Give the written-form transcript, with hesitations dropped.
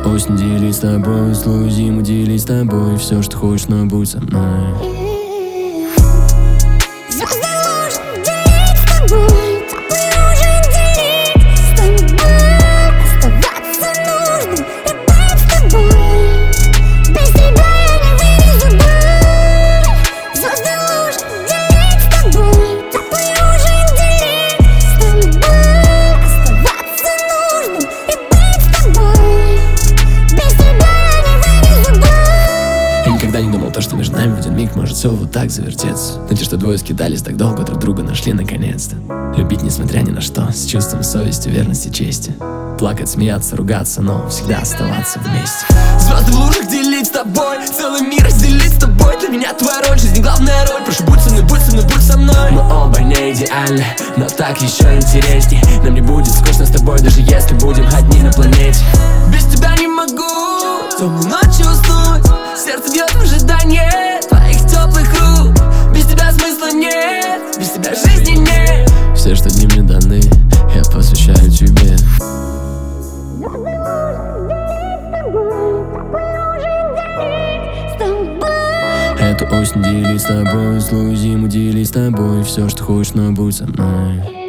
Эту осень делить с тобой, злую зиму делить с тобой. Все, что хочешь, но будь со мной. Звезды ложь делить с тобой, теплый ужин делить с тобой. Оставаться нужным и быть с тобой. Без тебя я не вывезу боль. Звезды ложь делить с тобой, теплый ужин делить с тобой. Оставаться нужным и быть с тобой. Без тебя я не вывезу боль. Я никогда не думал, что между нами в один миг может все вот так завертеться. Но те, что двое скитались так долго, друг друга нашли наконец-то. Любить несмотря ни на что, с чувством совести, верности, чести. Плакать, смеяться, ругаться, но всегда оставаться вместе. Звезды в лужах делить с тобой, целый мир разделить с тобой. Для меня твоя роль, жизнь главная роль. Прошу, будь со мной, будь со мной, будь со мной. Мы оба не идеальны, но так еще интересней. Нам не будет скучно с тобой, даже если будем одни на планете. Без тебя не могу темной ночью уснуть. Сердце бьет в ожидании твоих теплых рук. Без тебя смысла нет, без тебя жизни нет. Все, что дни мне даны, я посвящаю тебе. Эту осень делить с тобой, злую зиму делить с тобой. Все, что хочешь, но будь со мной.